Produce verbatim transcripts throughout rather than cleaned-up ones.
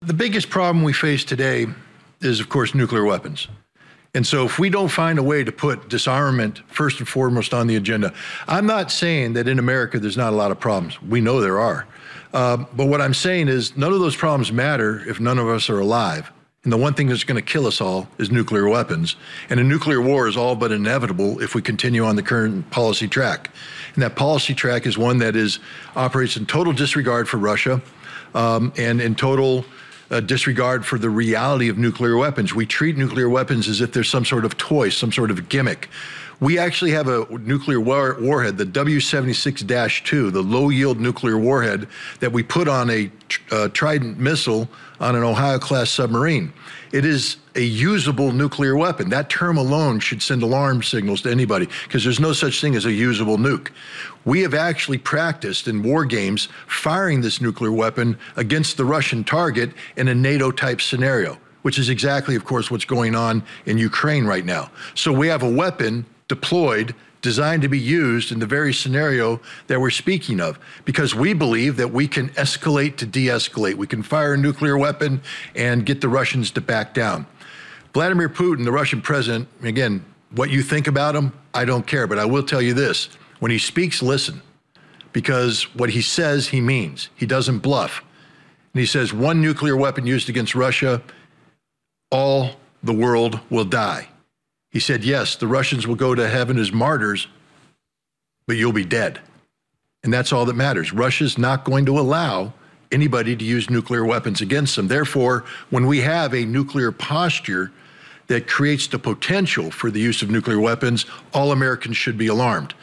The biggest problem we face today is, of course, nuclear weapons. And so if we don't find a way to put disarmament first and foremost on the agenda, I'm not saying that in America there's not a lot of problems. We know there are. Uh, but what I'm saying is none of those problems matter if none of us are alive. And the one thing that's going to kill us all is nuclear weapons. And a nuclear war is all but inevitable if we continue on the current policy track. And that policy track is one that is operates in total disregard for Russia um, and in total Uh, disregard for the reality of nuclear weapons. We treat nuclear weapons as if they're some sort of toy, some sort of gimmick. We actually have a nuclear war warhead, the W seventy-six dash two, the low-yield nuclear warhead that we put on a uh, Trident missile on an Ohio-class submarine. It is a usable nuclear weapon. That term alone should send alarm signals to anybody, because there's no such thing as a usable nuke. We have actually practiced in war games firing this nuclear weapon against the Russian target in a NATO-type scenario, which is exactly, of course, what's going on in Ukraine right now. So we have a weapon deployed, designed to be used in the very scenario that we're speaking of, because we believe that we can escalate to de-escalate. We can fire a nuclear weapon and get the Russians to back down. Vladimir Putin, the Russian president, again, what you think about him, I don't care, but I will tell you this. When he speaks, listen, because what he says, he means. He doesn't bluff. And he says, one nuclear weapon used against Russia, all the world will die. He said, yes, the Russians will go to heaven as martyrs, but you'll be dead. And that's all that matters. Russia's not going to allow anybody to use nuclear weapons against them. Therefore, when we have a nuclear posture that creates the potential for the use of nuclear weapons, all Americans should be alarmed.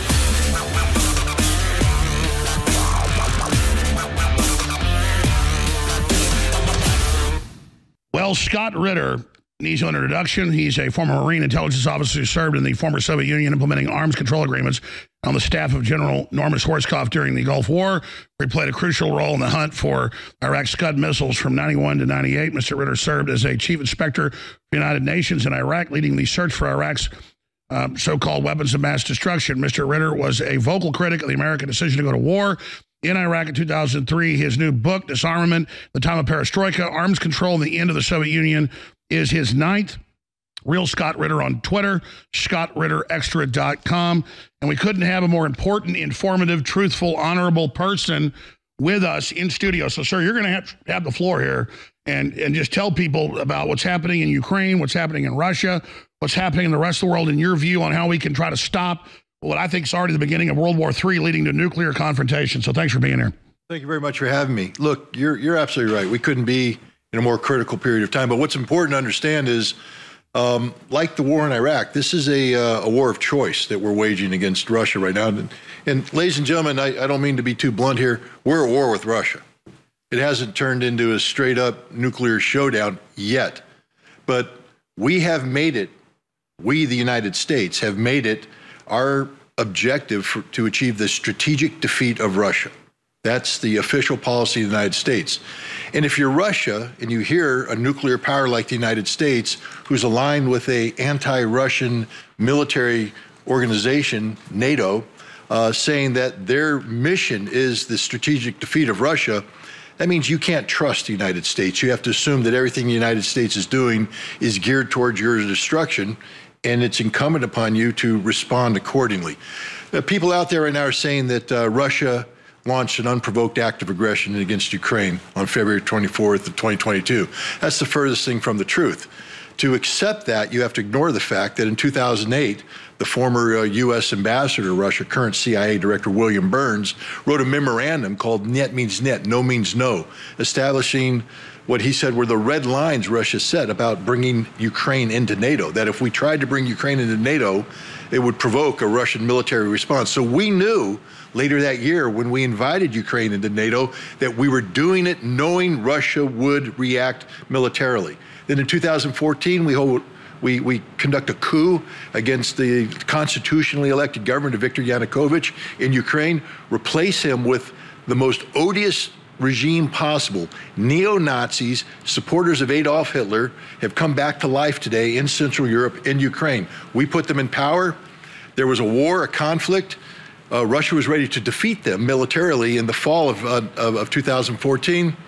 Well, Scott Ritter needs no introduction. He's a former Marine intelligence officer who served in the former Soviet Union implementing arms control agreements on the staff of General Norman Schwarzkopf during the Gulf War, where he played a crucial role in the hunt for Iraq Scud missiles from ninety-one to ninety-eight. Mister Ritter served as a chief inspector for the United Nations in Iraq, leading the search for Iraq's um, so-called weapons of mass destruction. Mister Ritter was a vocal critic of the American decision to go to war in Iraq in two thousand three. His new book, Disarmament, The Time of Perestroika, Arms Control and the End of the Soviet Union, is his ninth. Real Scott Ritter on Twitter, scott ritter extra dot com. And we couldn't have a more important, informative, truthful, honorable person with us in studio. So, sir, you're going to have, have the floor here and, and just tell people about what's happening in Ukraine, what's happening in Russia, what's happening in the rest of the world, in your view on how we can try to stop what I think is already the beginning of World War Three, leading to nuclear confrontation. So thanks for being here. Thank you very much for having me. Look, you're, you're absolutely right. We couldn't be in a more critical period of time. But what's important to understand is, um, like the war in Iraq, this is a, uh, a war of choice that we're waging against Russia right now. And, and ladies and gentlemen, I, I don't mean to be too blunt here. We're at war with Russia. It hasn't turned into a straight up nuclear showdown yet. But we have made it, we, the United States, have made it our objective for, to achieve the strategic defeat of Russia. That's the official policy of the United States. And if you're Russia and you hear a nuclear power like the United States, who's aligned with a anti-Russian military organization, NATO, uh, saying that their mission is the strategic defeat of Russia, that means you can't trust the United States. You have to assume that everything the United States is doing is geared towards your destruction, and it's incumbent upon you to respond accordingly. Uh, people out there right now are saying that uh, Russia launched an unprovoked act of aggression against Ukraine on February twenty-fourth of twenty twenty-two. That's the furthest thing from the truth. To accept that, you have to ignore the fact that in two thousand eight, the former uh, U S ambassador to Russia, current C I A Director William Burns, wrote a memorandum called Net Means Net, No Means No, establishing what he said were the red lines Russia set about bringing Ukraine into NATO, that if we tried to bring Ukraine into NATO, it would provoke a Russian military response. So we knew later that year when we invited Ukraine into NATO that we were doing it knowing Russia would react militarily. Then in two thousand fourteen, we hold, we, we conduct a coup against the constitutionally elected government of Viktor Yanukovych in Ukraine, replace him with the most odious regime possible. Neo-Nazis, supporters of Adolf Hitler, have come back to life today in Central Europe, in Ukraine. We put them in power. There was a war, a conflict. Uh, Russia was ready to defeat them militarily in the fall of, uh, of, of two thousand fourteen.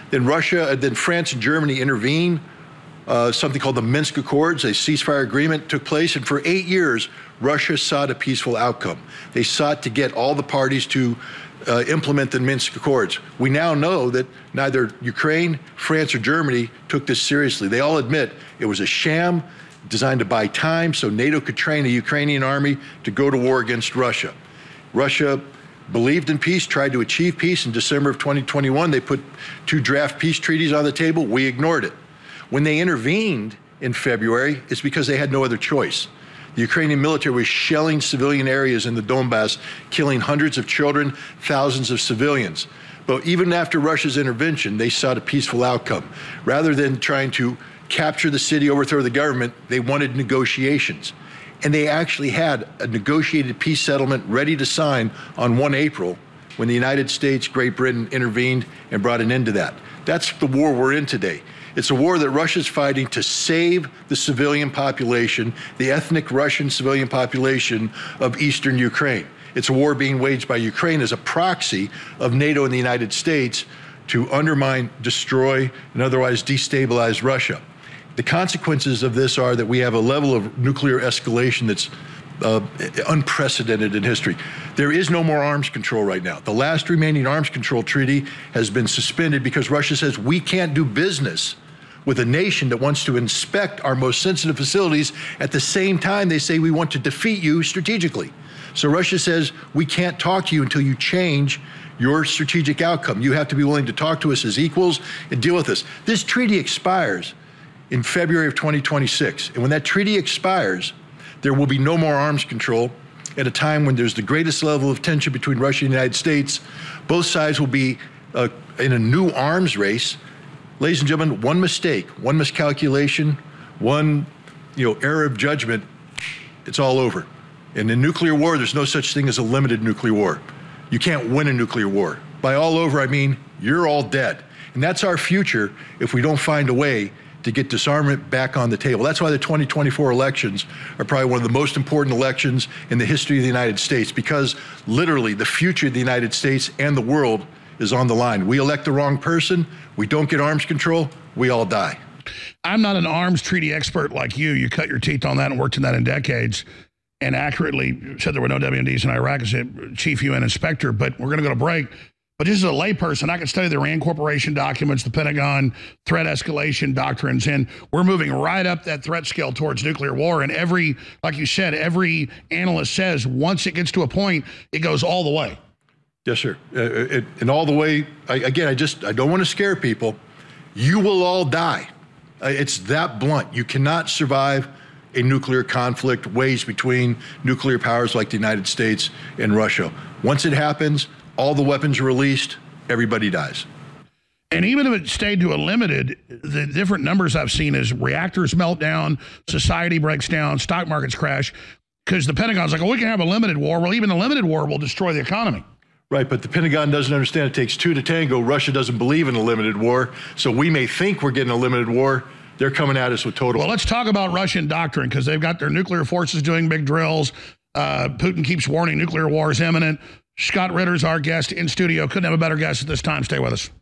Then Russia, and then France and Germany intervened. Uh, something called the Minsk Accords, a ceasefire agreement took place, and for eight years, Russia sought a peaceful outcome. They sought to get all the parties to uh, implement the Minsk Accords. We now know that neither Ukraine, France, or Germany took this seriously. They all admit it was a sham designed to buy time so NATO could train a Ukrainian army to go to war against Russia. Russia believed in peace, tried to achieve peace. In December of twenty twenty-one, they put two draft peace treaties on the table. We ignored it. When they intervened in February, it's because they had no other choice. The Ukrainian military was shelling civilian areas in the Donbass, killing hundreds of children, thousands of civilians. But even after Russia's intervention, they sought a peaceful outcome. Rather than trying to capture the city, overthrow the government, they wanted negotiations. And they actually had a negotiated peace settlement ready to sign on the first of April when the United States, Great Britain intervened and brought an end to that. That's the war we're in today. It's a war that Russia's fighting to save the civilian population, the ethnic Russian civilian population of eastern Ukraine. It's a war being waged by Ukraine as a proxy of NATO and the United States to undermine, destroy, and otherwise destabilize Russia. The consequences of this are that we have a level of nuclear escalation that's uh, unprecedented in history. There is no more arms control right now. The last remaining arms control treaty has been suspended because Russia says we can't do business with a nation that wants to inspect our most sensitive facilities. At the same time, they say we want to defeat you strategically. So Russia says we can't talk to you until you change your strategic outcome. You have to be willing to talk to us as equals and deal with this. This treaty expires in February of twenty twenty-six. And when that treaty expires, there will be no more arms control at a time when there's the greatest level of tension between Russia and the United States. Both sides will be uh, in a new arms race. Ladies and gentlemen, one mistake, one miscalculation, one you know, error of judgment, it's all over. And in nuclear war, there's no such thing as a limited nuclear war. You can't win a nuclear war. By all over, I mean you're all dead. And that's our future if we don't find a way to get disarmament back on the table. That's why the twenty twenty-four elections are probably one of the most important elections in the history of the United States, because literally the future of the United States and the world is on the line. We elect the wrong person, we don't get arms control, we all die. I'm not an arms treaty expert like you. You cut your teeth on that and worked in that in decades and accurately said there were no W M Ds in Iraq as a chief U N inspector, but we're going to go to break. But just as a layperson, I can study the RAND Corporation documents, the Pentagon threat escalation doctrines, and we're moving right up that threat scale towards nuclear war. And every, like you said, every analyst says once it gets to a point, it goes all the way. Yes, sir. Uh, it, and all the way, I, again, I just, I don't want to scare people. You will all die. Uh, it's that blunt. You cannot survive a nuclear conflict waged between nuclear powers like the United States and Russia. Once it happens, all the weapons are released, everybody dies. And even if it stayed to a limited, the different numbers I've seen is reactors melt down, society breaks down, stock markets crash, because the Pentagon's like, oh, we can have a limited war. Well, even a limited war will destroy the economy. Right, but the Pentagon doesn't understand it takes two to tango. Russia doesn't believe in a limited war, so we may think we're getting a limited war. They're coming at us with total. Well, let's talk about Russian doctrine, because they've got their nuclear forces doing big drills. Uh, Putin keeps warning nuclear war is imminent. Scott Ritter's our guest in studio. Couldn't have a better guest at this time. Stay with us.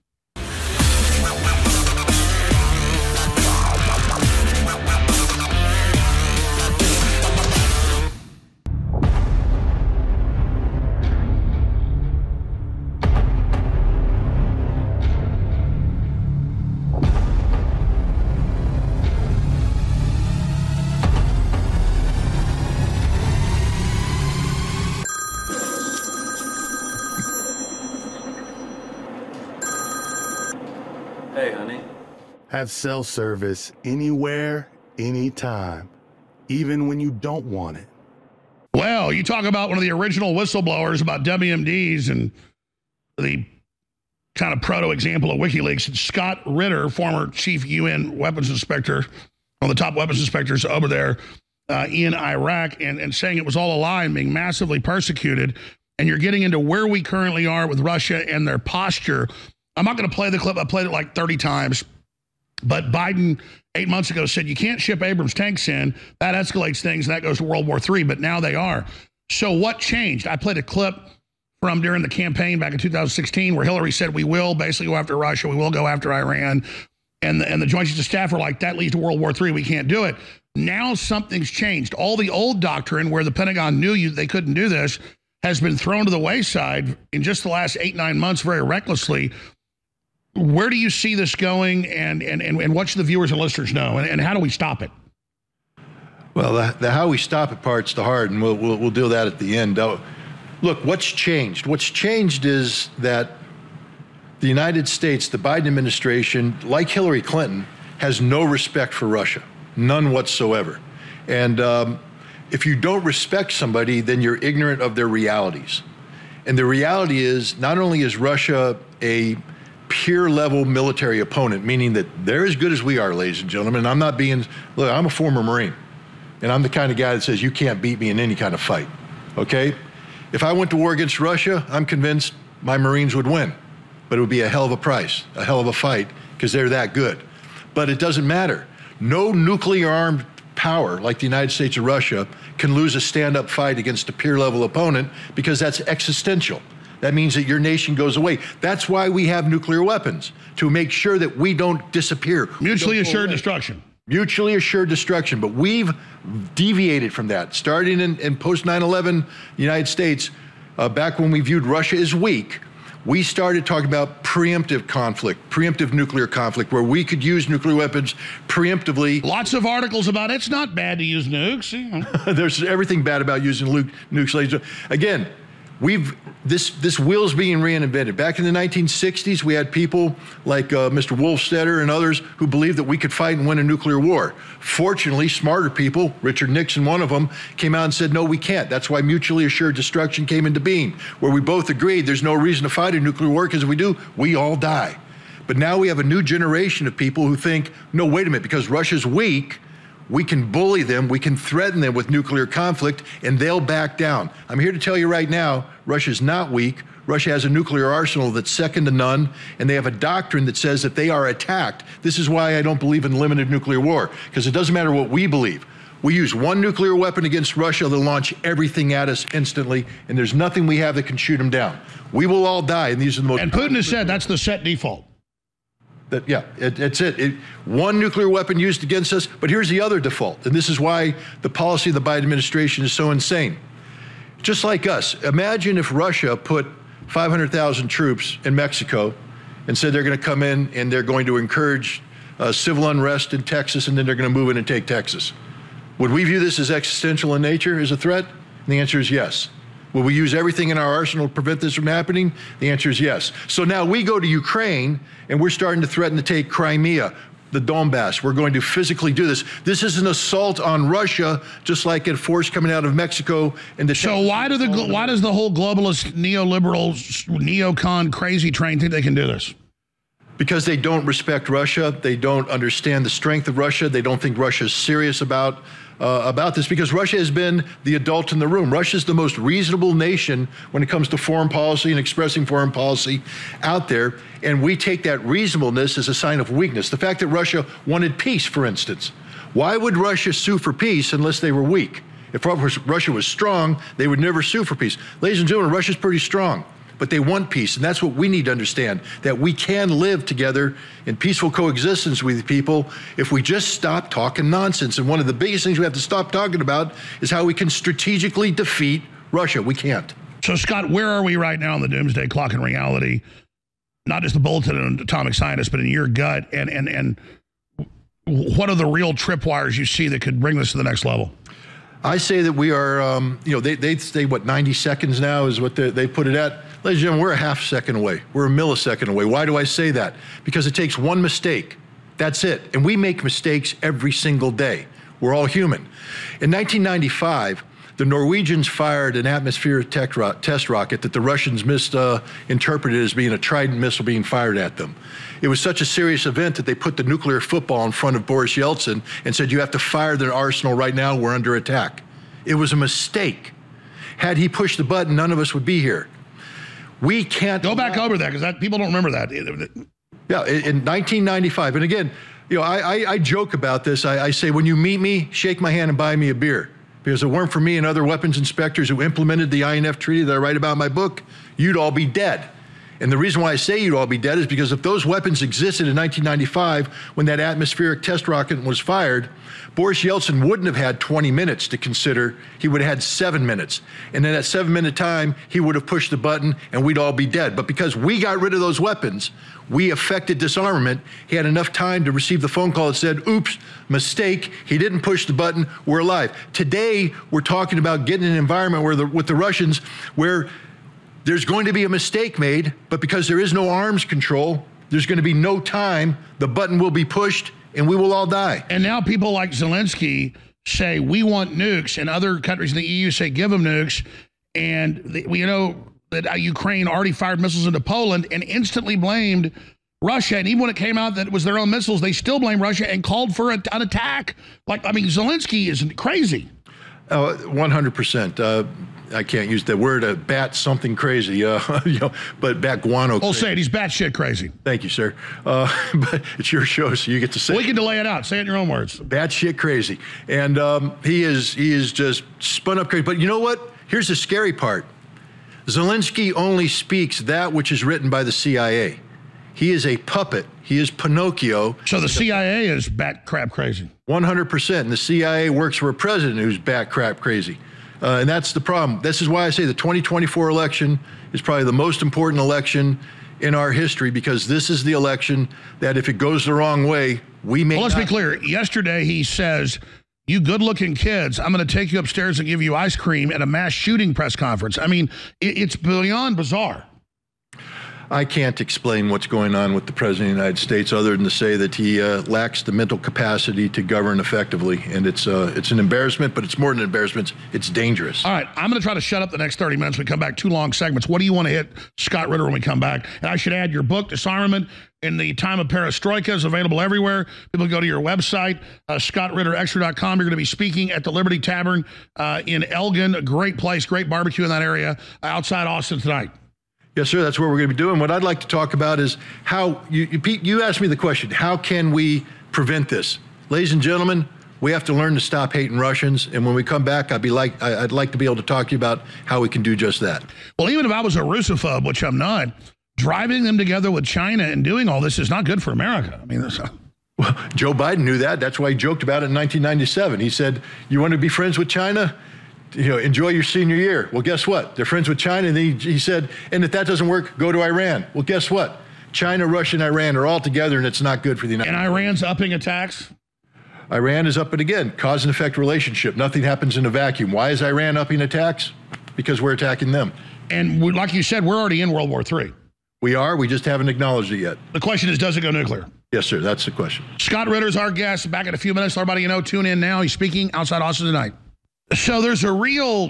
Hey, honey. Have cell service anywhere, anytime, even when you don't want it. Well, you talk about one of the original whistleblowers about W M Ds and the kind of proto example of WikiLeaks. It's Scott Ritter, former chief U N weapons inspector, one of the top weapons inspectors over there uh, in Iraq, and, and saying it was all a lie and being massively persecuted. And you're getting into where we currently are with Russia and their posture. I'm not going to play the clip. I played it like thirty times. But Biden, eight months ago, said you can't ship Abrams tanks in. That escalates things, and that goes to World War Three. But now they are. So what changed? I played a clip from during the campaign back in two thousand sixteen where Hillary said we will basically go after Russia, we will go after Iran. And the, and the Joint Chiefs of Staff were like, that leads to World War Three, we can't do it. Now something's changed. All the old doctrine where the Pentagon knew you they couldn't do this has been thrown to the wayside in just the last eight, nine months very recklessly. Where do you see this going, and and, and, and what should the viewers and listeners know, and, and how do we stop it? Well, the, the how we stop it part's the hard, and we'll, we'll, we'll do that at the end. Uh, look, what's changed? What's changed is that the United States, the Biden administration, like Hillary Clinton, has no respect for Russia, none whatsoever. And um, if you don't respect somebody, then you're ignorant of their realities. And the reality is, not only is Russia a peer level military opponent, meaning that they're as good as we are, ladies and gentlemen. I'm not being, look, I'm a former Marine, and I'm the kind of guy that says you can't beat me in any kind of fight, okay? If I went to war against Russia, I'm convinced my Marines would win, but it would be a hell of a price, a hell of a fight, because they're that good. But it doesn't matter. No nuclear armed power like the United States or Russia can lose a stand-up fight against a peer level opponent, because that's existential. That means that your nation goes away. That's why we have nuclear weapons, to make sure that we don't disappear. Mutually assured destruction. Mutually assured destruction. But we've deviated from that. Starting in, in post nine eleven United States, uh, back when we viewed Russia as weak, we started talking about preemptive conflict, preemptive nuclear conflict, where we could use nuclear weapons preemptively. Lots of articles about it's not bad to use nukes. You know. There's everything bad about using nuke, nukes. Again, We've this this wheel's being reinvented. Back in the nineteen sixties, we had people like uh, Mister Wolfstetter and others who believed that we could fight and win a nuclear war. Fortunately, smarter people, Richard Nixon, one of them, came out and said, no, we can't. That's why mutually assured destruction came into being, where we both agreed there's no reason to fight a nuclear war, because if we do, we all die. But now we have a new generation of people who think, no, wait a minute, because Russia's weak, we can bully them, we can threaten them with nuclear conflict, and they'll back down. I'm here to tell you right now, Russia's not weak. Russia has a nuclear arsenal that's second to none, and they have a doctrine that says that they are attacked. This is why I don't believe in limited nuclear war, because it doesn't matter what we believe. We use one nuclear weapon against Russia, they'll launch everything at us instantly, and there's nothing we have that can shoot them down. We will all die, and these are the most... And Putin has said that's the set default. That, yeah, it, it's it. it. One nuclear weapon used against us, but here's the other default, and this is why the policy of the Biden administration is so insane. Just like us, imagine if Russia put five hundred thousand troops in Mexico and said they're going to come in and they're going to encourage uh, civil unrest in Texas, and then they're going to move in and take Texas. Would we view this as existential in nature, as a threat? And the answer is yes. Will we use everything in our arsenal to prevent this from happening? The answer is yes. So now we go to Ukraine, and we're starting to threaten to take Crimea, the Donbass. We're going to physically do this. This is an assault on Russia, just like a force coming out of Mexico. And the so why do the why does the whole globalist, neoliberal, neocon crazy train think they can do this? Because they don't respect Russia. They don't understand the strength of Russia. They don't think Russia is serious about uh, about this, because Russia has been the adult in the room. Russia is the most reasonable nation when it comes to foreign policy and expressing foreign policy out there. And we take that reasonableness as a sign of weakness. The fact that Russia wanted peace, for instance. Why would Russia sue for peace unless they were weak? If Russia was strong, they would never sue for peace. Ladies and gentlemen, Russia's pretty strong, but they want peace. And that's what we need to understand, that we can live together in peaceful coexistence with people if we just stop talking nonsense. And one of the biggest things we have to stop talking about is how we can strategically defeat Russia. We can't. So, Scott, where are we right now on the doomsday clock in reality? Not just the bulletin and atomic scientist, but in your gut. And, and, and what are the real tripwires you see that could bring this to the next level? I say that we are, um, you know, they, they say, what, ninety seconds now is what they put it at. Ladies and gentlemen, we're a half second away. We're a millisecond away. Why do I say that? Because it takes one mistake. That's it. And we make mistakes every single day. We're all human. In nineteen ninety-five, the Norwegians fired an atmospheric test rocket that the Russians misinterpreted as being a Trident missile being fired at them. It was such a serious event that they put the nuclear football in front of Boris Yeltsin and said, you have to fire their arsenal right now, we're under attack. It was a mistake. Had he pushed the button, none of us would be here. We can't- Go back over that, because people don't remember that. Yeah, in nineteen ninety-five, and again, you know, I, I, I joke about this. I, I say, when you meet me, shake my hand and buy me a beer. Because if it weren't for me and other weapons inspectors who implemented the I N F treaty that I write about in my book, you'd all be dead. And the reason why I say you'd all be dead is because if those weapons existed in nineteen ninety-five, when that atmospheric test rocket was fired, Boris Yeltsin wouldn't have had twenty minutes to consider. He would have had seven minutes. And in that seven minute time, he would have pushed the button and we'd all be dead. But because we got rid of those weapons, we effected disarmament. He had enough time to receive the phone call that said, oops, mistake. He didn't push the button. We're alive. Today, we're talking about getting an environment where the, with the Russians where there's going to be a mistake made, but because there is no arms control, there's going to be no time. The button will be pushed and we will all die. And now people like Zelensky say, we want nukes, and other countries in the E U say, give them nukes. And the, we you know that Ukraine already fired missiles into Poland and instantly blamed Russia. And even when it came out that it was their own missiles, they still blamed Russia and called for a, an attack. Like, I mean, Zelensky is crazy. Uh, one hundred percent. Uh, I can't use the word, uh, bat something crazy, uh, you know, but bat guano. I'll say it. He's batshit crazy. Thank you, sir. Uh, but it's your show, so you get to say we it. can delay it out. Say it in your own words. Batshit crazy. And um, he is he is just spun up crazy. But you know what? Here's the scary part. Zelensky only speaks that which is written by the C I A. He is a puppet. He is Pinocchio. So the C I A is bat crap crazy. one hundred percent. And the C I A works for a president who's bat crap crazy. Uh, and that's the problem. This is why I say the twenty twenty-four election is probably the most important election in our history, because this is the election that if it goes the wrong way, we may Well, let's not- be clear. Yesterday he says, you good-looking kids, I'm going to take you upstairs and give you ice cream at a mass shooting press conference. I mean, it, it's beyond bizarre. I can't explain what's going on with the President of the United States other than to say that he uh, lacks the mental capacity to govern effectively. And it's uh, it's an embarrassment, but it's more than an embarrassment. It's dangerous. All right, I'm going to try to shut up the next thirty minutes. We come back, two long segments. What do you want to hit, Scott Ritter, when we come back? And I should add, your book, Disarmament in the Time of Perestroika, is available everywhere. People go to your website, uh, scott ritter extra dot com. You're going to be speaking at the Liberty Tavern uh, in Elgin. A great place, great barbecue in that area, uh, outside Austin tonight. Yes, sir. That's what we're going to be doing. What I'd like to talk about is how you, you, Pete, you asked me the question, how can we prevent this? Ladies and gentlemen, we have to learn to stop hating Russians. And when we come back, I'd be like, I'd like to be able to talk to you about how we can do just that. Well, even if I was a Russophobe, which I'm not, driving them together with China and doing all this is not good for America. I mean, this, well, Joe Biden knew that. That's why he joked about it in nineteen ninety-seven. He said, you want to be friends with China? You know, enjoy your senior year. Well, guess what? They're friends with China. And he, he said, and if that doesn't work, go to Iran. Well, guess what? China, Russia, and Iran are all together, and it's not good for the United States. And Iran's upping attacks? Iran is up it again. Cause and effect relationship. Nothing happens in a vacuum. Why is Iran upping attacks? Because we're attacking them. And we, like you said, we're already in World War Three. We are. We just haven't acknowledged it yet. The question is, does it go nuclear? Yes, sir. That's the question. Scott Ritter's our guest. Back in a few minutes. Everybody you know, tune in now. He's speaking outside Austin tonight. So there's a real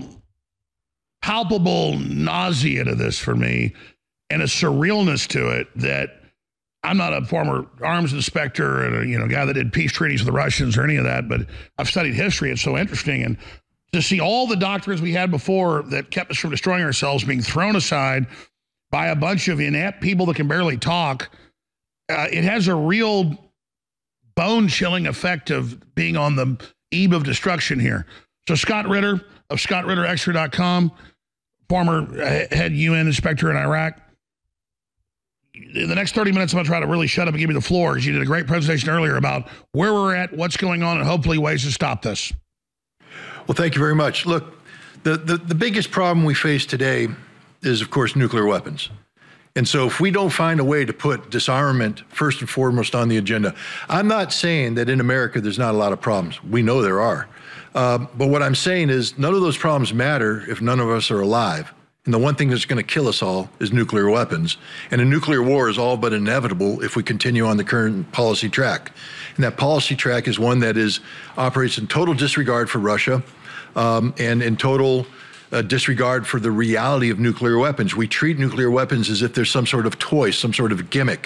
palpable nausea to this for me and a surrealness to it that I'm not a former arms inspector and a you know guy that did peace treaties with the Russians or any of that, but I've studied history. It's so interesting. And to see all the doctrines we had before that kept us from destroying ourselves being thrown aside by a bunch of inept people that can barely talk, uh, it has a real bone-chilling effect of being on the eve of destruction here. So Scott Ritter of scott ritter extra dot com, former head U N inspector in Iraq. In the next thirty minutes, I'm going to try to really shut up and give you the floor, because you did a great presentation earlier about where we're at, what's going on, and hopefully ways to stop this. Well, thank you very much. Look, the, the, the biggest problem we face today is, of course, nuclear weapons. And so if we don't find a way to put disarmament first and foremost on the agenda, I'm not saying that in America there's not a lot of problems. We know there are. Uh, but what I'm saying is none of those problems matter if none of us are alive. And the one thing that's going to kill us all is nuclear weapons. And a nuclear war is all but inevitable if we continue on the current policy track. And that policy track is one that is operates in total disregard for Russia um, and in total uh, disregard for the reality of nuclear weapons. We treat nuclear weapons as if there's some sort of toy, some sort of gimmick.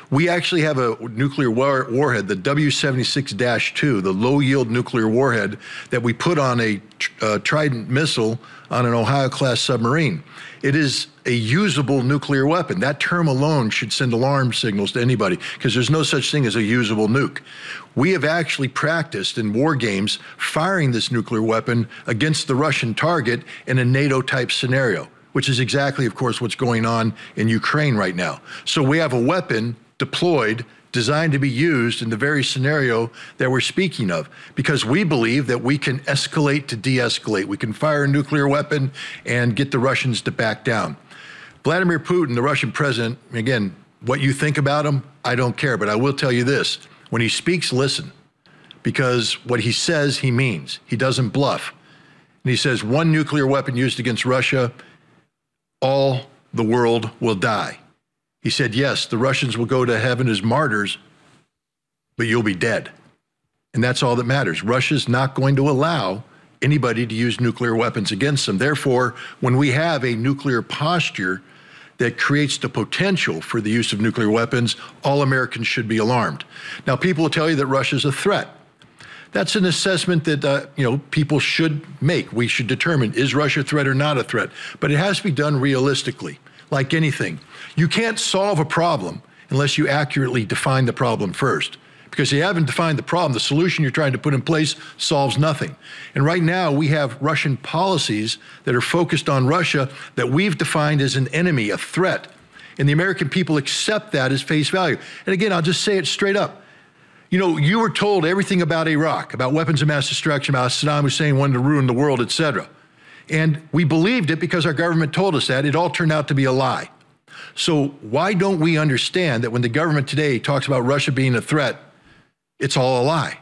We actually have a nuclear war warhead, the W seventy-six dash two, the low-yield nuclear warhead that we put on a uh, Trident missile on an Ohio-class submarine. It is a usable nuclear weapon. That term alone should send alarm signals to anybody, because there's no such thing as a usable nuke. We have actually practiced in war games firing this nuclear weapon against the Russian target in a NATO-type scenario, which is exactly, of course, what's going on in Ukraine right now. So we have a weapon deployed, designed to be used in the very scenario that we're speaking of, because we believe that we can escalate to de-escalate. We can fire a nuclear weapon and get the Russians to back down. Vladimir Putin, the Russian president, again, what you think about him, I don't care, but I will tell you this. When he speaks, listen, because what he says, he means. He doesn't bluff. And he says one nuclear weapon used against Russia, all the world will die. He said, yes, the Russians will go to heaven as martyrs, but you'll be dead. And that's all that matters. Russia's not going to allow anybody to use nuclear weapons against them. Therefore, when we have a nuclear posture that creates the potential for the use of nuclear weapons, all Americans should be alarmed. Now, people will tell you that Russia's a threat. That's an assessment that uh, you know people should make. We should determine, is Russia a threat or not a threat? But it has to be done realistically. Like anything, you can't solve a problem unless you accurately define the problem first. Because if you haven't defined the problem, the solution you're trying to put in place solves nothing. And right now, we have Russian policies that are focused on Russia that we've defined as an enemy, a threat. And the American people accept that as face value. And again, I'll just say it straight up. You know, you were told everything about Iraq, about weapons of mass destruction, about Saddam Hussein wanting to ruin the world, et cetera. And we believed it because our government told us that. It all turned out to be a lie. So why don't we understand that when the government today talks about Russia being a threat, it's all a lie?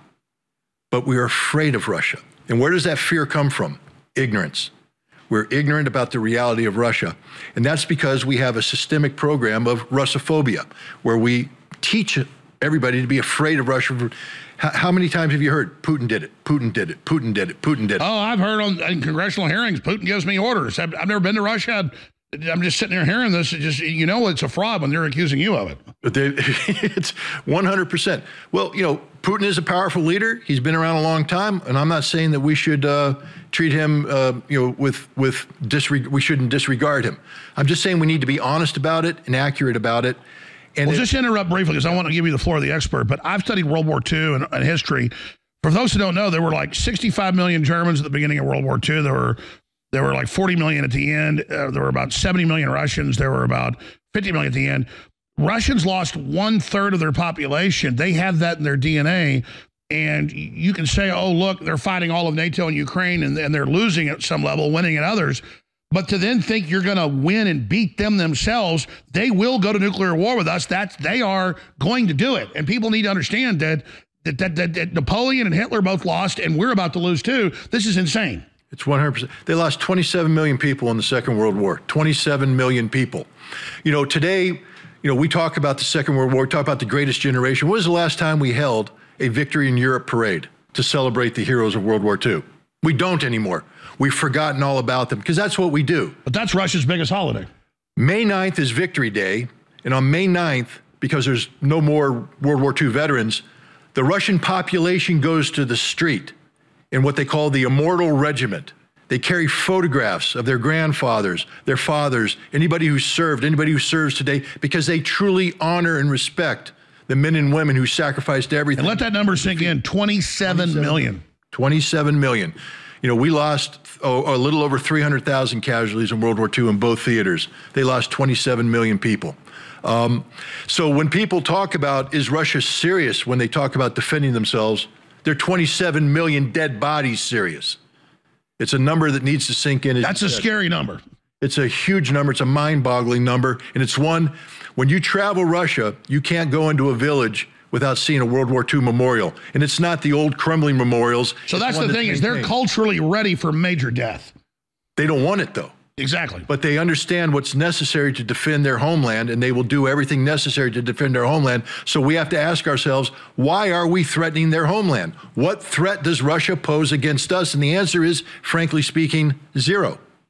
But we are afraid of Russia. And where does that fear come from? Ignorance. We're ignorant about the reality of Russia. And that's because we have a systemic program of Russophobia, where we teach everybody to be afraid of Russia. How many times have you heard Putin did it, Putin did it, Putin did it, Putin did it? Oh, I've heard on in congressional hearings, Putin gives me orders. I've, I've never been to Russia. I'm just sitting there hearing this. It just, you know, it's a fraud when they're accusing you of it. But they, it's one hundred percent. Well, you know, Putin is a powerful leader. He's been around a long time, and I'm not saying that we should uh, treat him, uh, you know, with with disreg- we shouldn't disregard him. I'm just saying we need to be honest about it and accurate about it. And well, it, just interrupt briefly because I want to give you the floor of the expert, but I've studied World War Two and, and history. For those who don't know, there were like sixty-five million Germans at the beginning of World War Two. There were there were like forty million at the end. Uh, there were about seventy million Russians. There were about fifty million at the end. Russians lost one third of their population. They have that in their D N A. And you can say, oh, look, they're fighting all of NATO and Ukraine and, and they're losing at some level, winning at others. But to then think you're going to win and beat them themselves, they will go to nuclear war with us. That's, they are going to do it. And people need to understand that, that, that, that, that Napoleon and Hitler both lost, and we're about to lose too. This is insane. It's one hundred percent. They lost twenty-seven million people in the Second World War. twenty-seven million people. You know, today, you know, we talk about the Second World War, we talk about the greatest generation. When was the last time we held a Victory in Europe parade to celebrate the heroes of World War Two? We don't anymore. We've forgotten all about them because that's what we do. But that's Russia's biggest holiday. May ninth is Victory Day. And on May ninth, because there's no more World War Two veterans, the Russian population goes to the street in what they call the Immortal Regiment. They carry photographs of their grandfathers, their fathers, anybody who served, anybody who serves today, because they truly honor and respect the men and women who sacrificed everything. And let that number sink in, twenty-seven million. twenty-seven million. You know, we lost oh, a little over three hundred thousand casualties in World War Two in both theaters. They lost twenty-seven million people. Um, so when people talk about, is Russia serious when they talk about defending themselves, they're twenty-seven million dead bodies serious. It's a number that needs to sink in. That's a scary number. It's a huge number. It's a mind-boggling number. And it's one, when you travel Russia, you can't go into a village without seeing a World War Two memorial. And it's not the old crumbling memorials. So that's the thing, is they're culturally ready for major death. They don't want it, though. Exactly. But they understand what's necessary to defend their homeland, and they will do everything necessary to defend their homeland. So we have to ask ourselves, why are we threatening their homeland? What threat does Russia pose against us? And the answer is, frankly speaking, zero.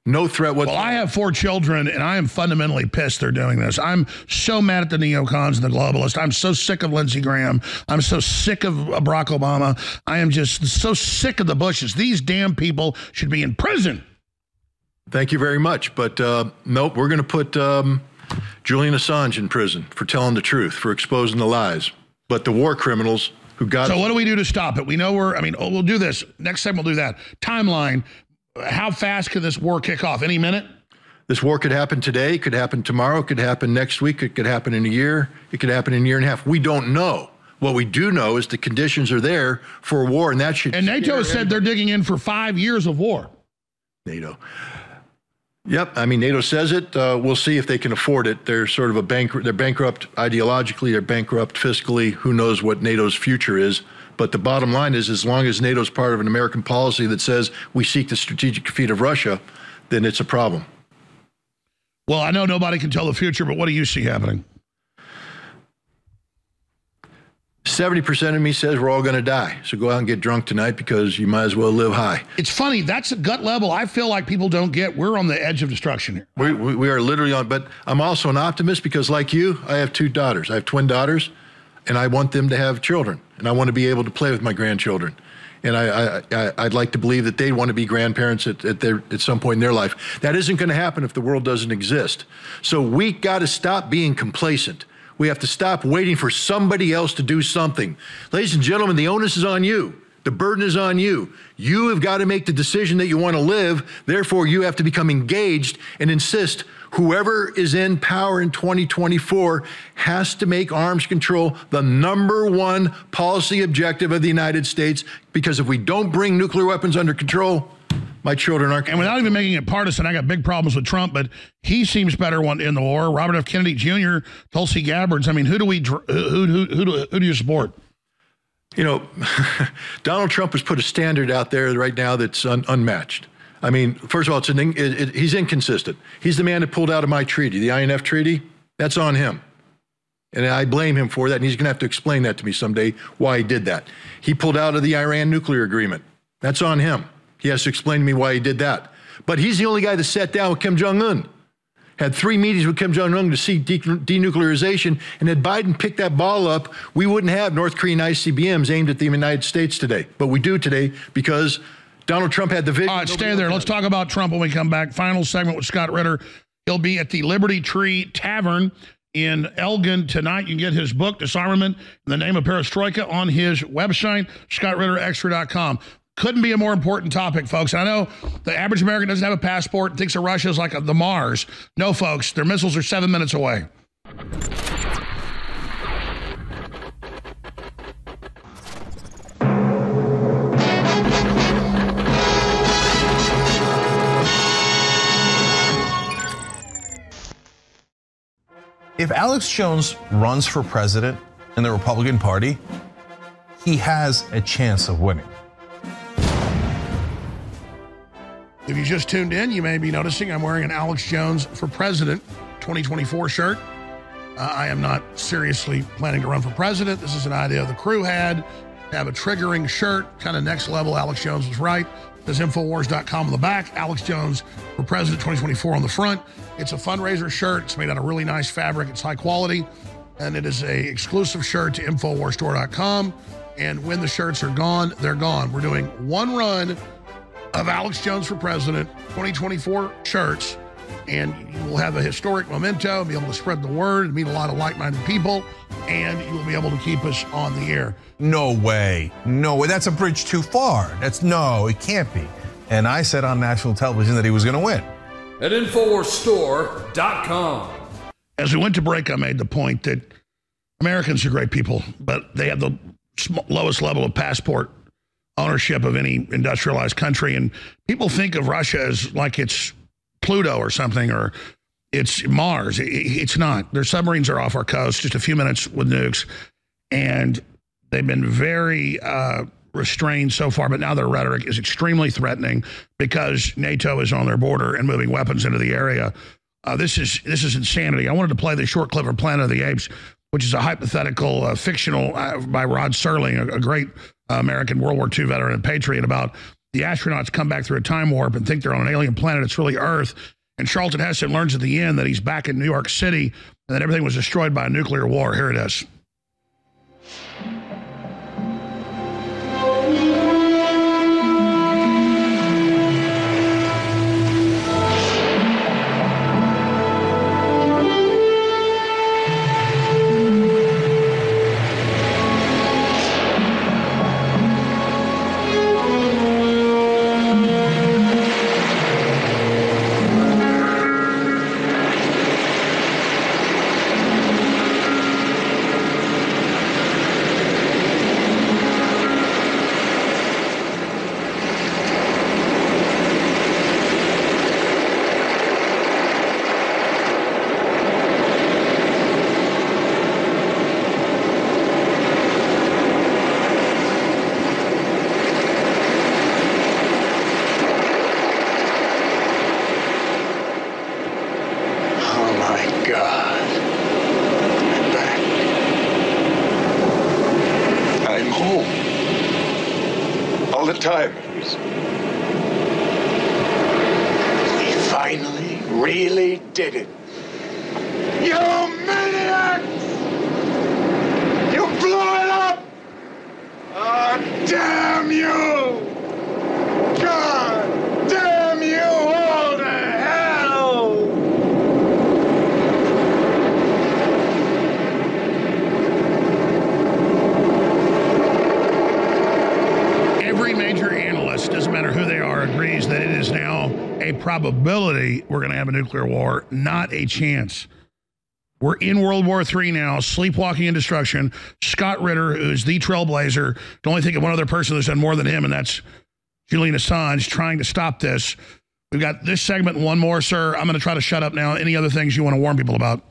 No threat whatsoever. Well, I have four children, and I am fundamentally pissed they're doing this. I'm so mad at the neocons and the globalists. I'm so sick of Lindsey Graham. I'm so sick of Barack Obama. I am just so sick of the Bushes. These damn people should be in prison. Thank you very much. But uh, nope, we're going to put um, Julian Assange in prison for telling the truth, for exposing the lies. But the war criminals who got... So what do we do to stop it? We know we're, I mean, oh, we'll do this. Next time we'll do that. Timeline. How fast could this war kick off? Any minute? This war could happen today, could happen tomorrow, could happen next week, it could happen in a year, it could happen in a year and a half. We don't know. What we do know is the conditions are there for a war, and that should... And NATO has said they're digging in for five years of war. NATO. Yep, I mean, NATO says it. Uh, we'll see if they can afford it. They're sort of a bankrupt, they're bankrupt ideologically, they're bankrupt fiscally. Who knows what NATO's future is? But the bottom line is, as long as NATO's part of an American policy that says we seek the strategic defeat of Russia, then it's a problem. Well, I know nobody can tell the future, but what do you see happening? seventy percent of me says we're all going to die. So go out and get drunk tonight because you might as well live high. It's funny. That's a gut level. I feel like people don't get. We're on the edge of destruction here. We, we, we are literally on. But I'm also an optimist because, like you, I have two daughters. I have twin daughters, and I want them to have children. And I want to be able to play with my grandchildren. And I, I, I, I'd like to believe that they want to be grandparents at, at, their, at some point in their life. That isn't going to happen if the world doesn't exist. So we got to stop being complacent. We have to stop waiting for somebody else to do something. Ladies and gentlemen, the onus is on you. The burden is on you. You have got to make the decision that you want to live. Therefore, you have to become engaged and insist whoever is in power in twenty twenty-four has to make arms control the number one policy objective of the United States, because if we don't bring nuclear weapons under control, my children aren't. And without even making it partisan, I got big problems with Trump, but he seems better one in the war. Robert F. Kennedy Junior, Tulsi Gabbard. I mean, who do we who who who do, who do you support? You know, Donald Trump has put a standard out there right now that's un unmatched. I mean, first of all, it's an, it, it, he's inconsistent. He's the man that pulled out of my treaty, the I N F treaty. That's on him. And I blame him for that, and he's going to have to explain that to me someday, why he did that. He pulled out of the Iran nuclear agreement. That's on him. He has to explain to me why he did that. But he's the only guy that sat down with Kim Jong-un, had three meetings with Kim Jong-un to see de denuclearization, and had Biden picked that ball up, we wouldn't have North Korean I C B Ms aimed at the United States today. But we do today because Donald Trump had the vision. All right, stay there. Let's talk about Trump when we come back. Final segment with Scott Ritter. He'll be at the Liberty Tree Tavern in Elgin tonight. You can get his book, Disarmament in the Name of Perestroika, on his website, scott ritter extra dot com. Couldn't be a more important topic, folks. I know the average American doesn't have a passport and thinks of Russia is like a, the Mars. No, folks, their missiles are seven minutes away. If Alex Jones runs for president in the Republican Party, he has a chance of winning. If you just tuned in, you may be noticing I'm wearing an Alex Jones for President twenty twenty-four shirt. Uh, I am not seriously planning to run for president. This is an idea the crew had to have a triggering shirt, kind of next level. Alex Jones was right. There's Infowars dot com on the back. Alex Jones for President twenty twenty-four on the front. It's a fundraiser shirt. It's made out of really nice fabric. It's high quality. And it is a exclusive shirt to Infowars store dot com. And when the shirts are gone, they're gone. We're doing one run of Alex Jones for President twenty twenty-four shirts, and you will have a historic memento, be able to spread the word, meet a lot of like-minded people, and you will be able to keep us on the air. No way. No way. That's a bridge too far. That's no, it can't be. And I said on national television that he was going to win. At Infowars store dot com. As we went to break, I made the point that Americans are great people, but they have the lowest level of passport ownership of any industrialized country. And people think of Russia as like it's Pluto or something, or it's Mars. It's not. Their submarines are off our coast, just a few minutes with nukes. And they've been very uh, restrained so far, but now their rhetoric is extremely threatening because NATO is on their border and moving weapons into the area. Uh, this is this is insanity. I wanted to play the short clip of Planet of the Apes, which is a hypothetical, uh, fictional uh, by Rod Serling, a, a great uh, American World War Two veteran and patriot, about the astronauts come back through a time warp and think they're on an alien planet. It's really Earth. And Charlton Heston learns at the end that he's back in New York City and that everything was destroyed by a nuclear war. Here it is. Time. We finally really did it. You maniacs! You blew it up! Oh, damn you! God damn you all to hell! Every major analyst, doesn't matter who they are, agrees that it is now a probability we're going to have a nuclear war, not a chance. We're in World War Three now, sleepwalking in destruction. Scott Ritter, who's the trailblazer, can only think of one other person that's done more than him, and that's Julian Assange, trying to stop this. We've got this segment and one more, sir. I'm going to try to shut up now. Any other things you want to warn people about?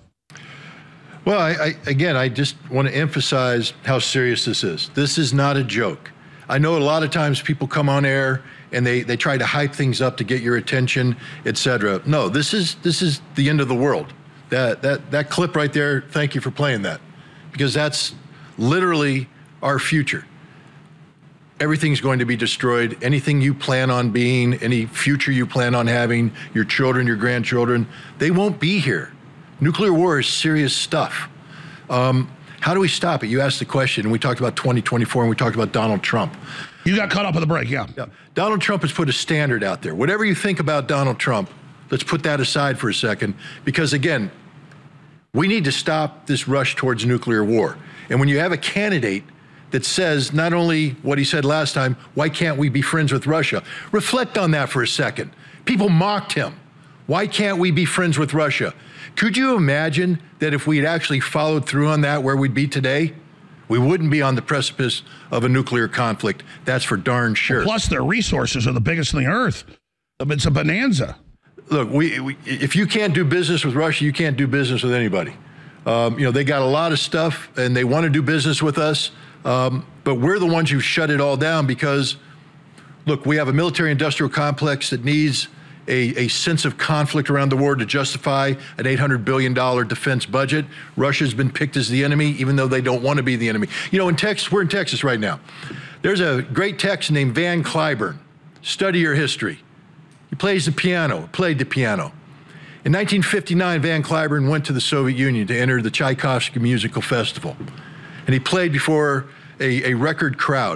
Well, I, I, again, I just want to emphasize how serious this is. This is not a joke. I know a lot of times people come on air and they, they try to hype things up to get your attention, et cetera. No, this is this is the end of the world. That that that clip right there, thank you for playing that, because that's literally our future. Everything's going to be destroyed. Anything you plan on being, any future you plan on having, your children, your grandchildren, they won't be here. Nuclear war is serious stuff. Um, How do we stop it? You asked the question, and we talked about twenty twenty-four, and we talked about Donald Trump. You got caught up in the break, yeah. yeah. Donald Trump has put a standard out there. Whatever you think about Donald Trump, let's put that aside for a second, because, again, we need to stop this rush towards nuclear war. And when you have a candidate that says not only what he said last time, why can't we be friends with Russia? Reflect on that for a second. People mocked him. Why can't we be friends with Russia? Could you imagine that if we had actually followed through on that, where we'd be today? We wouldn't be on the precipice of a nuclear conflict. That's for darn sure. Well, plus, their resources are the biggest in the earth. It's a bonanza. Look, we, we if you can't do business with Russia, you can't do business with anybody. Um, you know, they got a lot of stuff, and they want to do business with us, um, but we're the ones who shut it all down because, look, we have a military-industrial complex that needs A, a sense of conflict around the world to justify an eight hundred billion dollars defense budget. Russia's been picked as the enemy, even though they don't want to be the enemy. You know, in Texas, we're in Texas right now. There's a great Texan named Van Cliburn. Study your history. He plays the piano, played the piano. In nineteen fifty-nine, Van Cliburn went to the Soviet Union to enter the Tchaikovsky Musical Festival. And he played before a, a record crowd.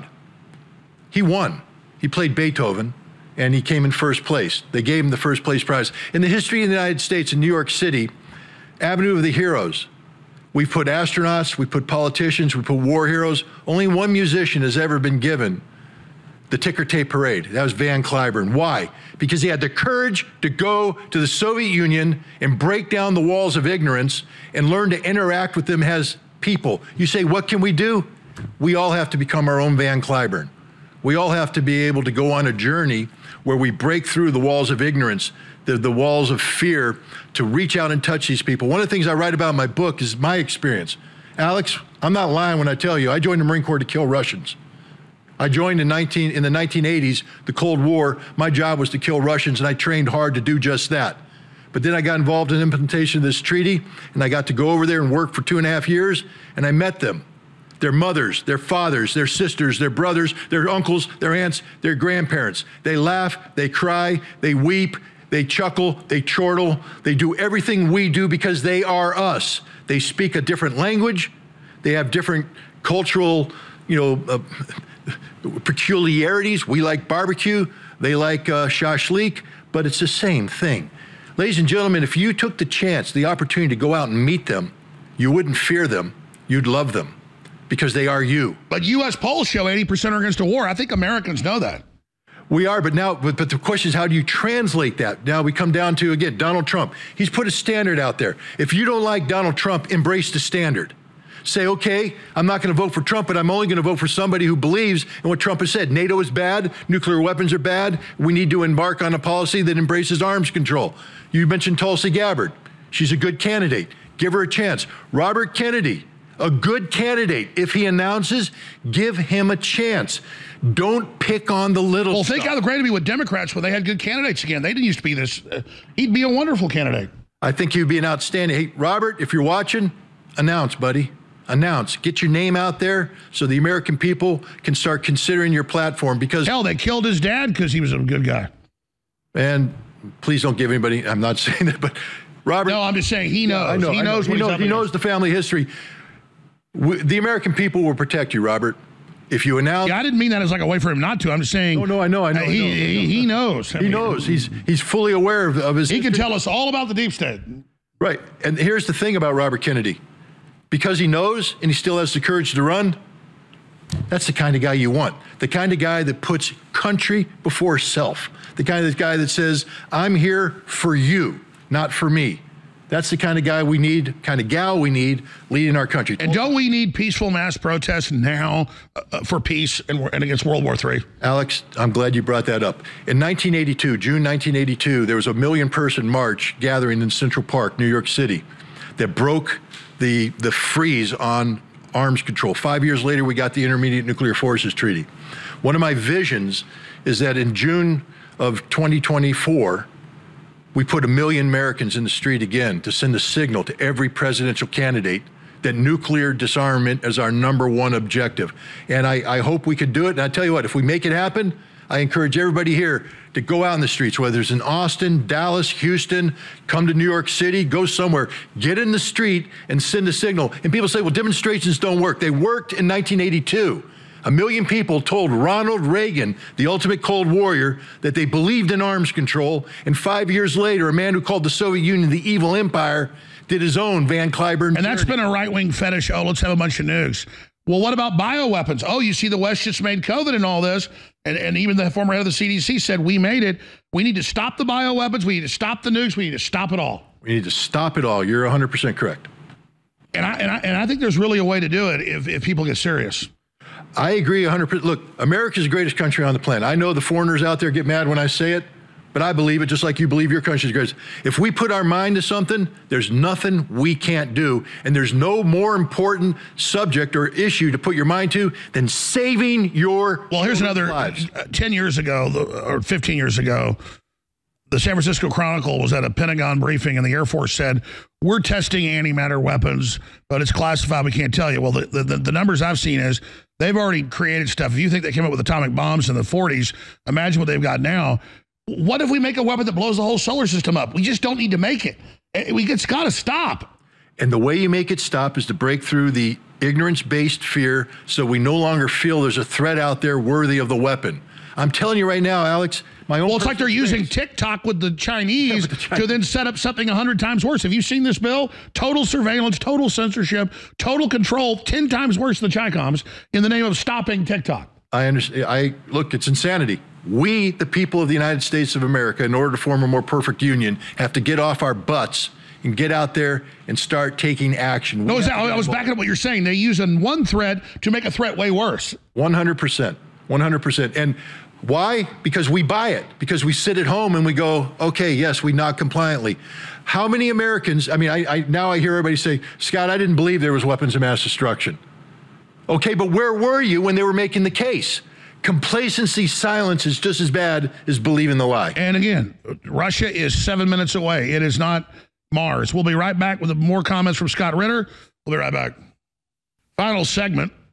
He won. He played Beethoven, and he came in first place. They gave him the first place prize. In the history of the United States, in New York City, Avenue of the Heroes, we put astronauts, we put politicians, we put war heroes. Only one musician has ever been given the ticker tape parade. That was Van Cliburn. Why? Because he had the courage to go to the Soviet Union and break down the walls of ignorance and learn to interact with them as people. You say, what can we do? We all have to become our own Van Cliburn. We all have to be able to go on a journey where we break through the walls of ignorance, the, the walls of fear, to reach out and touch these people. One of the things I write about in my book is my experience. Alex, I'm not lying when I tell you, I joined the Marine Corps to kill Russians. I joined in, nineteen, in the nineteen eighties, the Cold War. My job was to kill Russians, and I trained hard to do just that. But then I got involved in the implementation of this treaty, and I got to go over there and work for two and a half years, and I met them. their mothers, their fathers, their sisters, their brothers, their uncles, their aunts, their grandparents. They laugh, they cry, they weep, they chuckle, they chortle. They do everything we do because they are us. They speak a different language. They have different cultural, you know, uh, peculiarities. We like barbecue. They like uh, shashlik, but it's the same thing. Ladies and gentlemen, if you took the chance, the opportunity to go out and meet them, you wouldn't fear them. You'd love them because they are you. But U S polls show eighty percent are against a war. I think Americans know that. We are, but now, but, but the question is, how do you translate that? Now we come down to, again, Donald Trump. He's put a standard out there. If you don't like Donald Trump, embrace the standard. Say, okay, I'm not going to vote for Trump, but I'm only going to vote for somebody who believes in what Trump has said. NATO is bad. Nuclear weapons are bad. We need to embark on a policy that embraces arms control. You mentioned Tulsi Gabbard. She's a good candidate. Give her a chance. Robert Kennedy, a good candidate. If he announces, give him a chance. Don't pick on the little Well, stuff. think how great it'd be with Democrats when they had good candidates again. They didn't used to be this. Uh, he'd be a wonderful candidate. I think he'd be an outstanding. Hey, Robert, if you're watching, announce, buddy. Announce. Get your name out there so the American people can start considering your platform because... Hell, they killed his dad because he was a good guy. And please don't give anybody... I'm not saying that, but Robert... No, I'm just saying he knows. Yeah, I know, he I know. knows He what he's knows, up he knows against. the family history. We, the American people will protect you, Robert. If you announce... Yeah, I didn't mean that as like a way for him not to. I'm just saying... No, no, I know, I know. uh, I know, he, I know. he, he knows. I He mean, knows. He's he's fully aware of, of his... He can history. tell us all about the deep state. Right. And here's the thing about Robert Kennedy. Because he knows and he still has the courage to run, that's the kind of guy you want. The kind of guy that puts country before self. The kind of guy that says, I'm here for you, not for me. That's the kind of guy we need, kind of gal we need leading our country. And don't we need peaceful mass protests now uh, for peace and, and against World War Three? Alex, I'm glad you brought that up. In nineteen eighty-two, June nineteen eighty-two, there was a million person march gathering in Central Park, New York City, that broke the, the freeze on arms control. Five years later, we got the Intermediate Nuclear Forces Treaty. One of my visions is that in June of twenty twenty-four, we put a million Americans in the street again to send a signal to every presidential candidate that nuclear disarmament is our number one objective. And I, I hope we could do it. And I tell you what, if we make it happen, I encourage everybody here to go out in the streets, whether it's in Austin, Dallas, Houston, come to New York City, go somewhere, get in the street and send a signal. And people say, well, demonstrations don't work. They worked in nineteen eighty-two. A million people told Ronald Reagan, the ultimate Cold Warrior, that they believed in arms control. And five years later, a man who called the Soviet Union the evil empire did his own Van Cliburn. And that's journey. been a right-wing fetish. Oh, let's have a bunch of nukes. Well, what about bioweapons? Oh, you see the West just made COVID and all this. And, and even the former head of the C D C said, we made it. We need to stop the bioweapons. We need to stop the nukes. We need to stop it all. We need to stop it all. You're one hundred percent correct. And I, and I, and I think there's really a way to do it if, if people get serious. I agree one hundred percent. Look, America's the greatest country on the planet. I know the foreigners out there get mad when I say it, but I believe it just like you believe your country's great. If we put our mind to something, there's nothing we can't do. And there's no more important subject or issue to put your mind to than saving your Well, here's children's another, lives. uh, ten years ago, the- or fifteen years ago, the San Francisco Chronicle was at a Pentagon briefing and the Air Force said, we're testing antimatter weapons, but it's classified, we can't tell you. Well, the, the, the numbers I've seen is they've already created stuff. If you think they came up with atomic bombs in the forties, imagine what they've got now. What if we make a weapon that blows the whole solar system up? We just don't need to make it. We, it's got to stop. And the way you make it stop is to break through the ignorance-based fear so we no longer feel there's a threat out there worthy of the weapon. I'm telling you right now, Alex, my own... Well, it's like they're personal using experience- TikTok with the Chinese, Yeah, with the Chinese. to then set up something a hundred times worse. Have you seen this bill? Total surveillance, total censorship, total control, ten times worse than Chicoms in the name of stopping TikTok. I understand. I look, it's insanity. We, the people of the United States of America, in order to form a more perfect union, have to get off our butts and get out there and start taking action. We No, is have that, to I was get backing up what you're saying. They're using one threat to make a threat way worse. one hundred percent. one hundred percent. And why? Because we buy it. Because we sit at home and we go, okay, yes, we knock compliantly. How many Americans, I mean, I, I now I hear everybody say, Scott, I didn't believe there was weapons of mass destruction. Okay, but where were you when they were making the case? Complacency, silence is just as bad as believing the lie. And again, Russia is seven minutes away. It is not Mars. We'll be right back with more comments from Scott Ritter. We'll be right back. Final segment.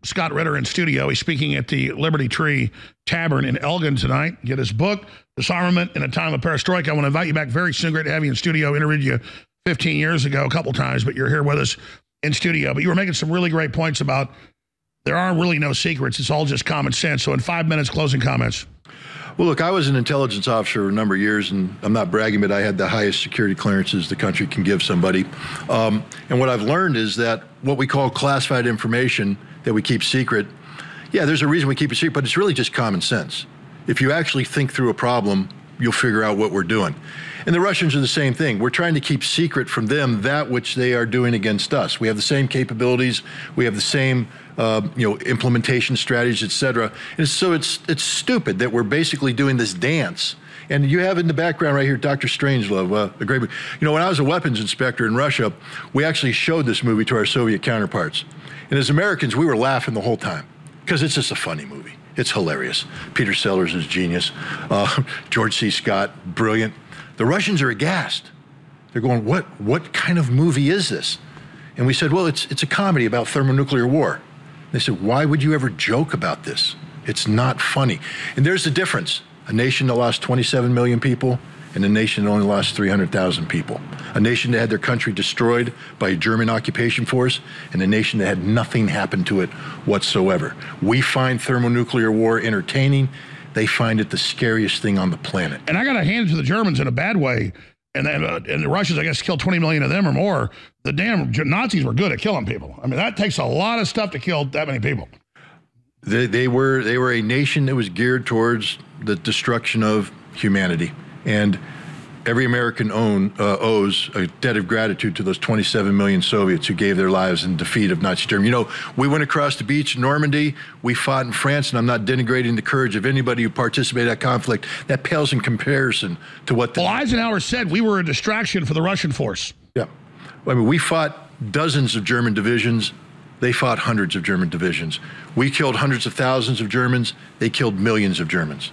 Scott Ritter in studio. He's speaking at the Liberty Tree Tavern in Elgin tonight. Get his book, Disarmament in a Time of Perestroika. I want to invite you back very soon. Great to have you in studio. Interviewed you fifteen years ago a couple times, but you're here with us in studio. But you were making some really great points about there are really no secrets. It's all just common sense. So in five minutes, closing comments. Well, look, I was an intelligence officer for a number of years, and I'm not bragging, but I had the highest security clearances the country can give somebody. Um, and what I've learned is that what we call classified information that we keep secret, yeah, there's a reason we keep it secret, but it's really just common sense. If you actually think through a problem, you'll figure out what we're doing. And the Russians are the same thing. We're trying to keep secret from them that which they are doing against us. We have the same capabilities. We have the same, uh, you know, implementation strategies, et cetera. And so it's it's stupid that we're basically doing this dance. And you have in the background right here, Doctor Strangelove, uh, a great movie. You know, when I was a weapons inspector in Russia, we actually showed this movie to our Soviet counterparts. And as Americans, we were laughing the whole time because it's just a funny movie. It's hilarious. Peter Sellers is genius. Uh, George C. Scott, brilliant. The Russians are aghast. They're going, what what kind of movie is this? And we said, well, it's it's a comedy about thermonuclear war. They said, why would you ever joke about this? It's not funny. And there's the difference. A nation that lost twenty-seven million people and a nation that only lost three hundred thousand people. A nation that had their country destroyed by a German occupation force and a nation that had nothing happen to it whatsoever. We find thermonuclear war entertaining. They find it the scariest thing on the planet. And I got to hand it to the Germans in a bad way. And then uh, and the Russians, I guess, killed twenty million of them or more. The damn Nazis were good at killing people. I mean, that takes a lot of stuff to kill that many people. They, they were they were a nation that was geared towards the destruction of humanity. And every American own, uh, owes a debt of gratitude to those twenty-seven million Soviets who gave their lives in defeat of Nazi Germany. You know, we went across the beach in Normandy, we fought in France, and I'm not denigrating the courage of anybody who participated in that conflict. That pales in comparison to what the... Well, Eisenhower said we were a distraction for the Russian force. Yeah. I mean, we fought dozens of German divisions. They fought hundreds of German divisions. We killed hundreds of thousands of Germans. They killed millions of Germans.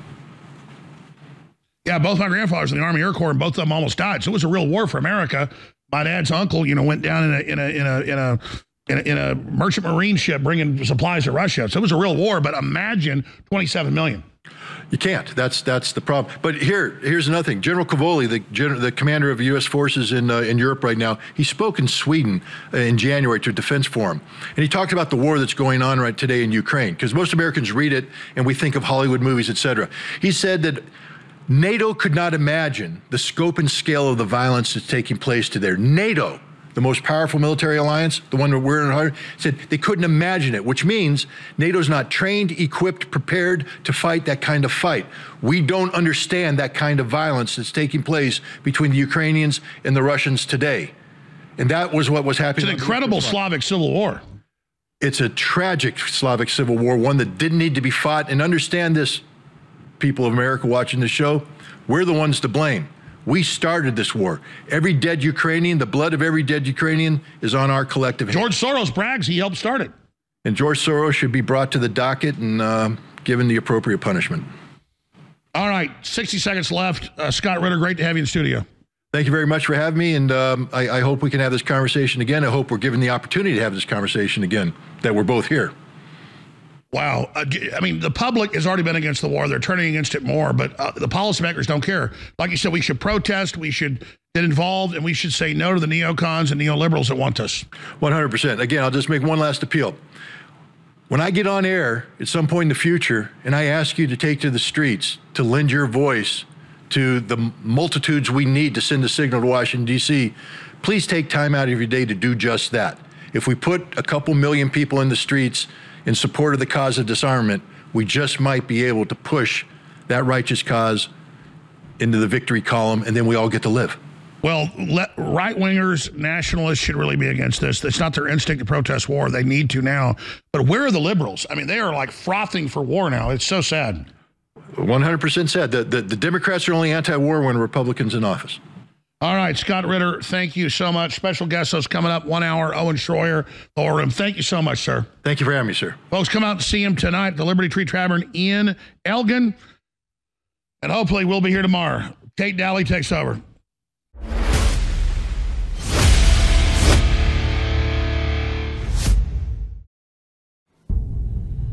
Yeah, both my grandfathers in the Army Air Corps, and both of them almost died. So it was a real war for America. My dad's uncle, you know, went down in a in a in a in a in a, in a merchant marine ship bringing supplies to Russia. So it was a real war. But imagine twenty-seven million. You can't. That's that's the problem. But here, here's another thing. General Cavoli, the general, the commander of U S forces in uh, in Europe right now, he spoke in Sweden uh, in January to a defense forum, and he talked about the war that's going on right today in Ukraine. Because most Americans read it and we think of Hollywood movies, et cetera. He said that NATO could not imagine the scope and scale of the violence that's taking place today. NATO, the most powerful military alliance, the one that we're in, said they couldn't imagine it, which means NATO's not trained, equipped, prepared to fight that kind of fight. We don't understand that kind of violence that's taking place between the Ukrainians and the Russians today. And that was what was happening. It's an incredible Slavic civil war. It's a tragic Slavic civil war, one that didn't need to be fought. And understand this, people of America watching this show, we're the ones to blame. We started this war. Every dead Ukrainian, the blood of every dead Ukrainian is on our collective hands. George Soros brags he helped start it. And George Soros should be brought to the docket and uh, given the appropriate punishment. All right, sixty seconds left. Uh, Scott Ritter, great to have you in studio. Thank you very much for having me, and um, I, I hope we can have this conversation again. I hope we're given the opportunity to have this conversation again, that we're both here. Wow. Uh, I mean, the public has already been against the war. They're turning against it more, but uh, the policymakers don't care. Like you said, we should protest, we should get involved, and we should say no to the neocons and neoliberals that want us. one hundred percent. Again, I'll just make one last appeal. When I get on air at some point in the future and I ask you to take to the streets to lend your voice to the multitudes we need to send a signal to Washington, D C, please take time out of your day to do just that. If we put a couple million people in the streets in support of the cause of disarmament, we just might be able to push that righteous cause into the victory column, and then we all get to live. Well, right-wingers, nationalists should really be against this. It's not their instinct to protest war. They need to now. But where are the liberals? I mean, they are like frothing for war now. It's so sad. one hundred percent sad. The, the, the Democrats are only anti-war when Republicans in office. All right, Scott Ritter, thank you so much. Special guest host coming up, one hour, Owen Schroyer, Lower Room. Thank you so much, sir. Thank you for having me, sir. Folks, come out and see him tonight at the Liberty Tree Tavern in Elgin. And hopefully we'll be here tomorrow. Kate Dalley takes over.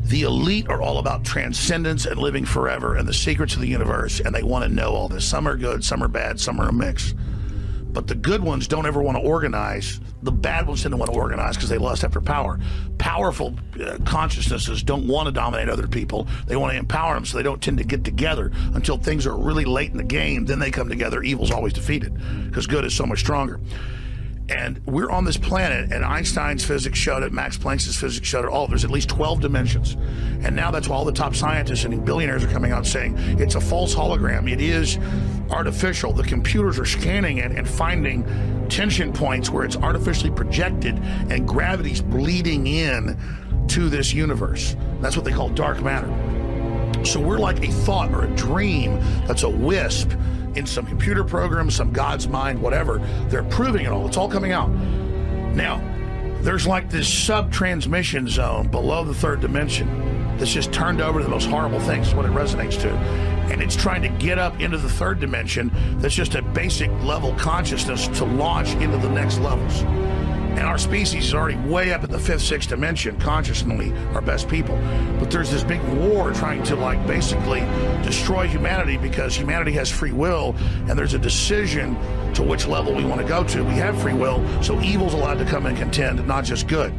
The elite are all about transcendence and living forever and the secrets of the universe, and they want to know all this. Some are good, some are bad, some are a mix. But the good ones don't ever want to organize. The bad ones tend to want to organize because they lust after power. Powerful uh, consciousnesses don't want to dominate other people. They want to empower them, so they don't tend to get together until things are really late in the game. Then they come together. Evil's always defeated because good is so much stronger. And we're on this planet, and Einstein's physics showed it, Max Planck's physics showed it, all. There's at least twelve dimensions. And now that's why all the top scientists and billionaires are coming out saying it's a false hologram. It is artificial. The computers are scanning it and finding tension points where it's artificially projected and gravity's bleeding in to this universe. That's what they call dark matter. So we're like a thought or a dream that's a wisp in some computer program, some God's mind, whatever. They're proving it all. It's all coming out. Now, there's like this sub-transmission zone below the third dimension that's just turned over to the most horrible things, is what it resonates to. And it's trying to get up into the third dimension that's just a basic level consciousness to launch into the next levels. And our species is already way up at the fifth, sixth dimension, consciously our best people. But there's this big war trying to like basically destroy humanity because humanity has free will and there's a decision to which level we want to go to. We have free will, so evil's allowed to come and contend, not just good.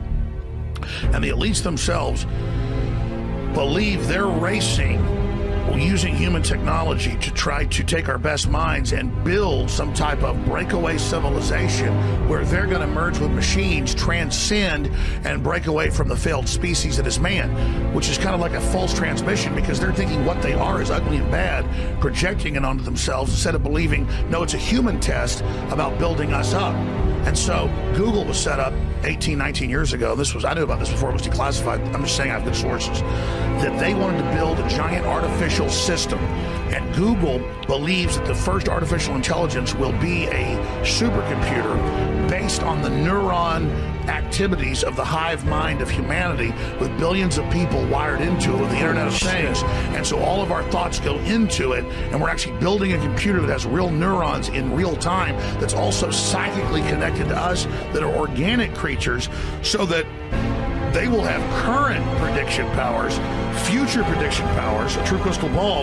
And the elites themselves believe they're racing using human technology to try to take our best minds and build some type of breakaway civilization where they're going to merge with machines, transcend, and break away from the failed species that is man, which is kind of like a false transmission because they're thinking what they are is ugly and bad, projecting it onto themselves instead of believing, no, it's a human test about building us up. And so Google was set up eighteen, nineteen years ago. This was, I knew about this before it was declassified. I'm just saying I have good sources. That they wanted to build a giant artificial system. And Google believes that the first artificial intelligence will be a supercomputer based on the neuron activities of the hive mind of humanity with billions of people wired into it with the Internet of Things. And so all of our thoughts go into it, and we're actually building a computer that has real neurons in real time that's also psychically connected to us, that are organic creatures, so that they will have current prediction powers, future prediction powers, a true crystal ball.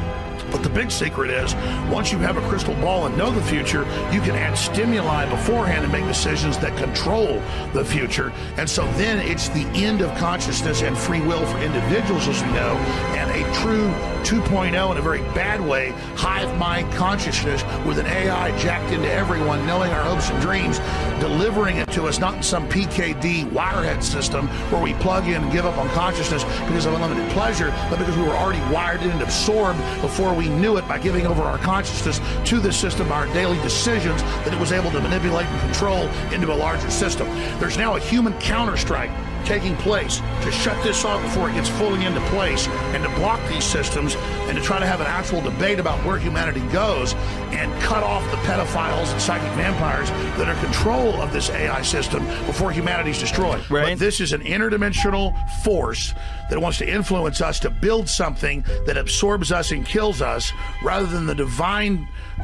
But the big secret is, once you have a crystal ball and know the future, you can add stimuli beforehand and make decisions that control the future. And so then it's the end of consciousness and free will for individuals, as we know, and a true two point oh in a very bad way, hive mind consciousness with an A I jacked into everyone, knowing our hopes and dreams, delivering it to us, not in some P K D wirehead system where we plug in and give up on consciousness because of unlimited pleasure, but because we were already wired in and absorbed before we knew it by giving over our consciousness to this system, our daily decisions, that it was able to manipulate and control into a larger system. There's now a human counterstrike taking place to shut this off before it gets fully into place and to block these systems and to try to have an actual debate about where humanity goes and cut off the pedophiles and psychic vampires that are in control of this A I system before humanity's destroyed. Right. But this is an interdimensional force that wants to influence us to build something that absorbs us and kills us rather than the divine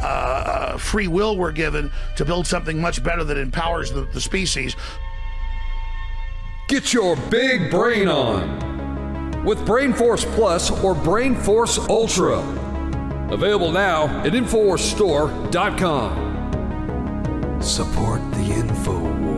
uh, free will we're given to build something much better that empowers the, the species. Get your big brain on with Brain Force Plus or Brain Force Ultra. Available now at Infowars Store dot com. Support the InfoWars.